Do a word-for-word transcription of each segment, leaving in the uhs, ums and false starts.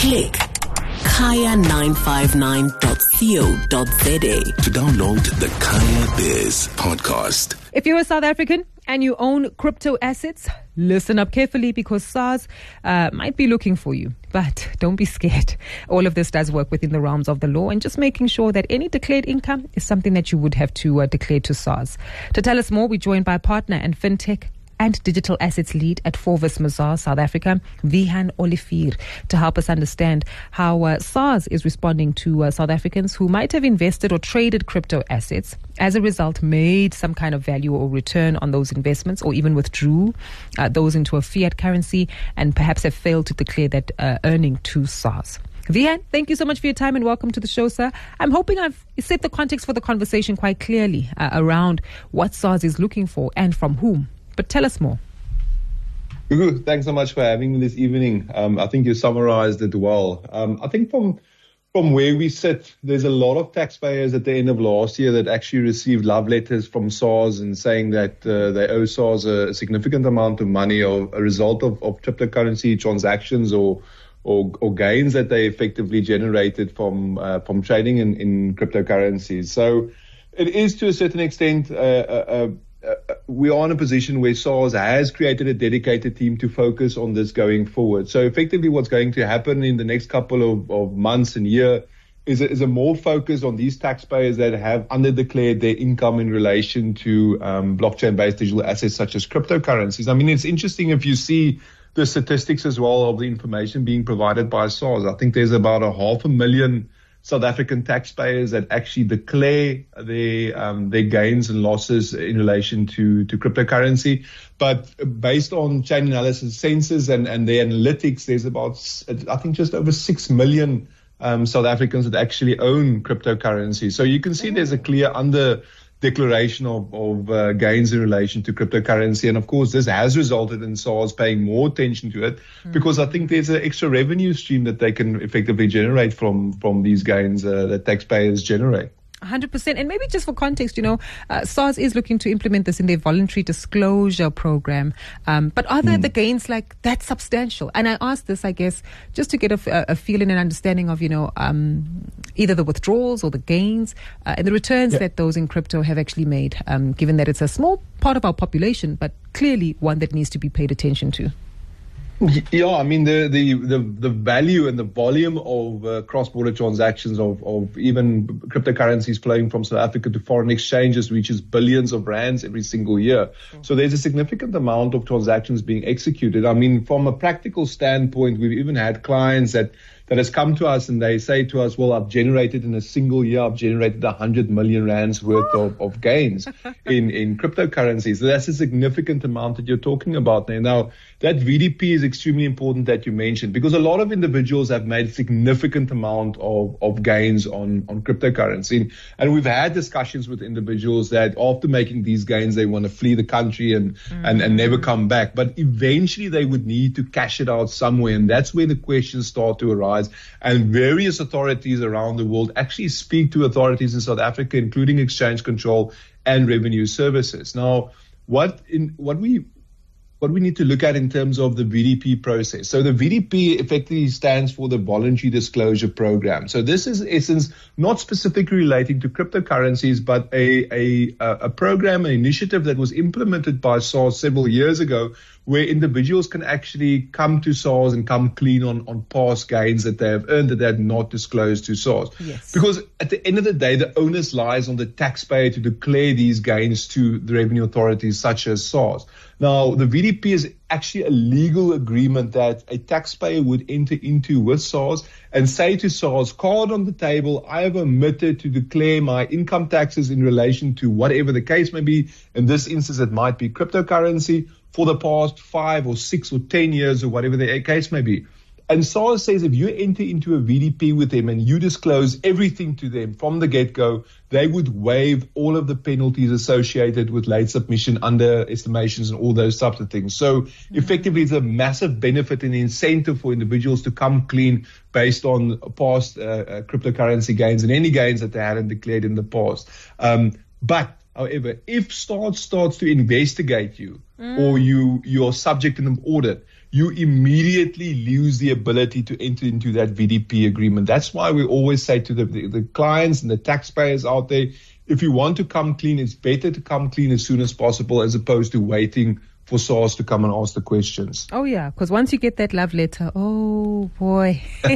Click kaya nine five nine dot co dot za to download the Kaya Biz podcast. If you're a South African and you own crypto assets, listen up carefully because SARS uh, might be looking for you. But don't be scared. All of this does work within the realms of the law and just making sure that any declared income is something that you would have to uh, declare to SARS. To tell us more, we're joined by partner and fintech and digital assets lead at Forvis Mazars, South Africa, Wihan Olivier, to help us understand how uh, SARS is responding to uh, South Africans who might have invested or traded crypto assets, as a result made some kind of value or return on those investments, or even withdrew uh, those into a fiat currency and perhaps have failed to declare that uh, earning to SARS. Wihan, thank you so much for your time and welcome to the show, sir. I'm hoping I've set the context for the conversation quite clearly uh, around what SARS is looking for and from whom. But tell us more. Ugu, thanks so much for having me this evening. Um, I think you summarized it well. Um, I think from from where we sit, there's a lot of taxpayers at the end of last year that actually received love letters from SARS and saying that uh, they owe SARS a significant amount of money or a result of, of cryptocurrency transactions or, or or gains that they effectively generated from uh, from trading in, in cryptocurrencies. So it is to a certain extent uh, uh, Uh, we are in a position where SARS has created a dedicated team to focus on this going forward. So effectively what's going to happen in the next couple of, of months and year is a, is a more focus on these taxpayers that have underdeclared their income in relation to um, blockchain-based digital assets such as cryptocurrencies. I mean, it's interesting if you see the statistics as well of the information being provided by SARS. I think there's about a half a million South African taxpayers that actually declare their um, their gains and losses in relation to, to cryptocurrency. But based on chain analysis census and, and the analytics, there's about, I think, just over six million um, South Africans that actually own cryptocurrency. So you can see there's a clear under declaration of, of uh, gains in relation to cryptocurrency. And of course, this has resulted in SARS paying more attention to it mm. because I think there's an extra revenue stream that they can effectively generate from, from these gains uh, that taxpayers generate. one hundred percent. And maybe just for context, you know, uh, SARS is looking to implement this in their voluntary disclosure program. Um, but are the, mm. the gains like that substantial? And I ask this, I guess, just to get a, a feeling and understanding of, you know, um, either the withdrawals or the gains uh, and the returns yeah. that those in crypto have actually made, um, given that it's a small part of our population, but clearly one that needs to be paid attention to. Yeah, I mean, the, the, the, the value and the volume of uh, cross-border transactions of, of even cryptocurrencies flowing from South Africa to foreign exchanges reaches billions of rands every single year. Mm. So there's a significant amount of transactions being executed. I mean, from a practical standpoint, we've even had clients that that has come to us and they say to us, well, I've generated in a single year, I've generated one hundred million rands worth of, of gains in, in cryptocurrencies. So that's a significant amount that you're talking about there. Now, that V D P is extremely important that you mentioned because a lot of individuals have made a significant amount of, of gains on, on cryptocurrency. And we've had discussions with individuals that after making these gains, they want to flee the country and, mm. and, and never come back. But eventually they would need to cash it out somewhere. And that's where the questions start to arise. And various authorities around the world actually speak to authorities in South Africa, including Exchange Control and Revenue Services. Now, what in what we what we need to look at in terms of the V D P process. So the V D P effectively stands for the Voluntary Disclosure Program. So this is, in essence, not specifically relating to cryptocurrencies, but a, a, a program, an initiative that was implemented by SARS several years ago, where individuals can actually come to SARS and come clean on, on past gains that they have earned that they had not disclosed to SARS. Yes. Because at the end of the day, the onus lies on the taxpayer to declare these gains to the revenue authorities such as SARS. Now, the V D P is actually a legal agreement that a taxpayer would enter into with SARS and say to SARS, card on the table, I have omitted to declare my income taxes in relation to whatever the case may be. In this instance, it might be cryptocurrency for the past five or six or ten years or whatever the case may be. And SARS says if you enter into a V D P with them and you disclose everything to them from the get-go, they would waive all of the penalties associated with late submission, underestimations, and all those types of things. So mm-hmm. effectively, it's a massive benefit and incentive for individuals to come clean based on past uh, uh, cryptocurrency gains and any gains that they hadn't declared in the past. Um, but However, if SARS starts to investigate you mm. or you, you are subject to an audit, you immediately lose the ability to enter into that V D P agreement. That's why we always say to the, the, the clients and the taxpayers out there, if you want to come clean, it's better to come clean as soon as possible as opposed to waiting for SARS to come and ask the questions. Oh, yeah, because once you get that love letter, oh, boy,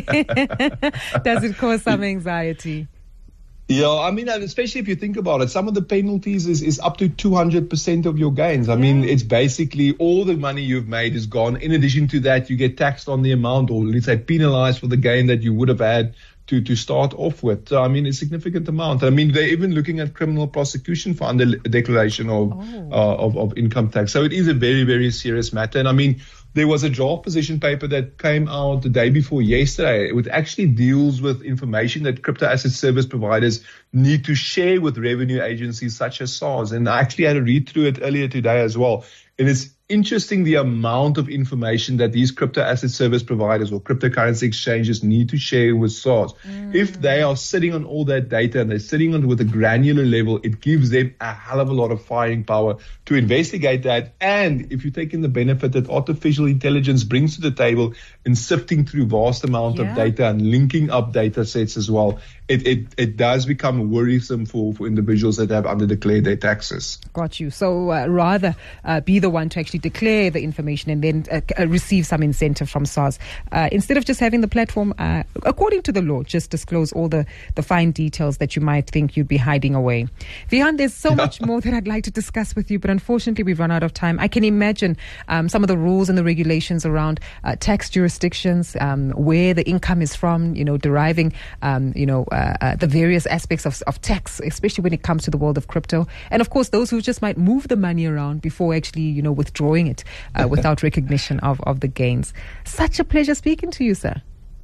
does it cause some anxiety? Yeah, I mean, especially if you think about it, some of the penalties is, is up to two hundred percent of your gains. I yeah. mean, it's basically all the money you've made is gone. In addition to that, you get taxed on the amount, or let's say penalized for the gain that you would have had to, to start off with. So, I mean, a significant amount. I mean, they're even looking at criminal prosecution for under declaration of, oh. uh, of, of income tax. So it is a very, very serious matter. And I mean, there was a draft position paper that came out the day before yesterday. It actually deals with information that crypto asset service providers need to share with revenue agencies such as SARS. And I actually had to read through it earlier today as well. And it's interesting the amount of information that these crypto asset service providers or cryptocurrency exchanges need to share with SARS. Mm. If they are sitting on all that data and they're sitting on with a granular level, it gives them a hell of a lot of firing power to investigate that. And if you take in the benefit that artificial intelligence brings to the table in sifting through vast amount yeah. of data and linking up data sets as well, it, it, it does become worrisome for, for individuals that have underdeclared their taxes. Got you. So uh, rather uh, be the one to actually declare the information and then uh, uh, receive some incentive from SARS. Uh, instead of just having the platform, uh, according to the law, just disclose all the, the fine details that you might think you'd be hiding away. Wiaan, there's so much more that I'd like to discuss with you, but unfortunately we've run out of time. I can imagine um, some of the rules and the regulations around uh, tax jurisdictions, um, where the income is from, you know, deriving, um, you know, uh, uh, the various aspects of, of tax, especially when it comes to the world of crypto. And of course, those who just might move the money around before actually, you know, withdrawing it uh, without recognition of, of the gains. Such a pleasure speaking to you, sir.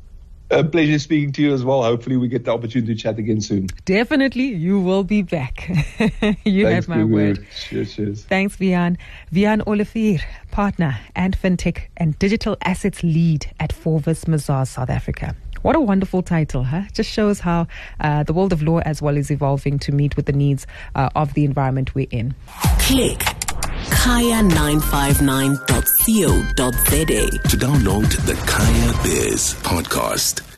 A pleasure speaking to you as well. Hopefully we get the opportunity to chat again soon. Definitely, you will be back. you Thanks, have my word. Cheers, cheers. Thanks, Wiaan. Wiaan Olivier, partner and fintech and digital assets lead at Forvis Mazars, South Africa. What a wonderful title, huh? Just shows how uh, the world of law as well is evolving to meet with the needs uh, of the environment we're in. Click kaya nine five nine dot co dot za to download the Kaya Biz podcast.